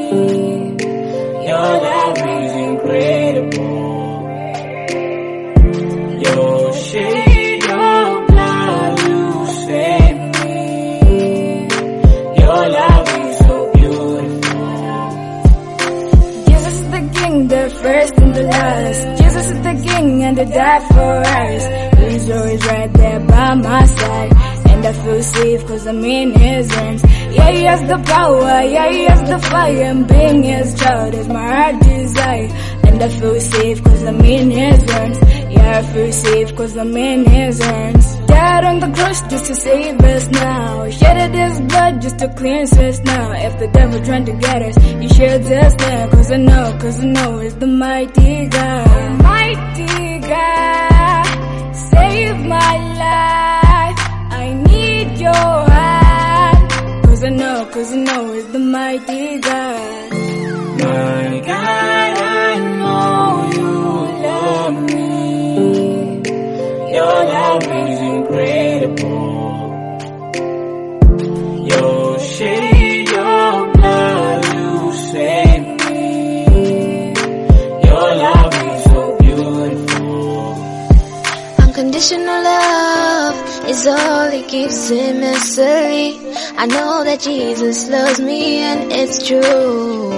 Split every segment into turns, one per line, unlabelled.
Your love is incredible. Your shade of blood, you save me. Your love is so beautiful.
Jesus is the king, the first and the last. Jesus is the king and he died for us. He's always right there by my side. And I feel safe cause I'm in his hands. Yeah, he has the power, yeah, he has the fire. And being his child is my heart desire. And I feel safe cause I'm in his hands. Yeah, I feel safe cause I'm in his hands. Died on the cross just to save us now. Shedded his blood just to cleanse us now. If the devil trying to get us, he sheds us down. Cause I know it's the mighty God. Mighty God, save my life. I need your hand. Cause I know it's the mighty God.
My God, I know you love me. Your love is incredible. Your shade, your blood, you save me. Your love is so beautiful.
Unconditional love is all it keeps him mystery. I know that Jesus loves me and it's true.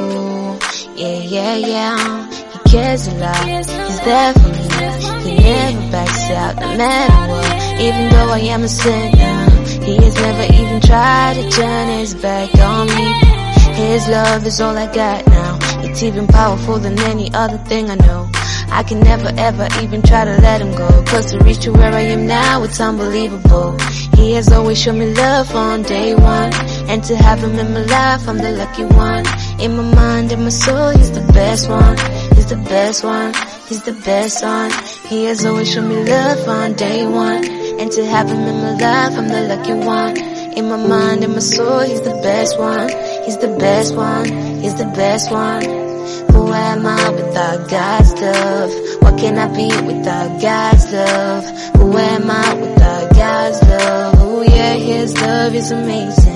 Yeah. He cares a lot. He's there for me. He never backs out no matter what. Even though I am a sinner, he has never even tried to turn his back on me. His love is all I got now. It's even powerful than any other thing I know. I can never ever even try to let him go. Cause to reach to where I am now, it's unbelievable. He has always shown me love on day one. And to have him in my life, I'm the lucky one. In my mind and my soul, he's the best one. He's the best one. He's the best one. He has always shown me love on day one. And to have him in my life, I'm the lucky one. In my mind and my soul, he's the best one. He's the best one. He's the best one. Who am I without God's love? What can I be without God's love? Who am I without God's love? Oh yeah, his love is amazing.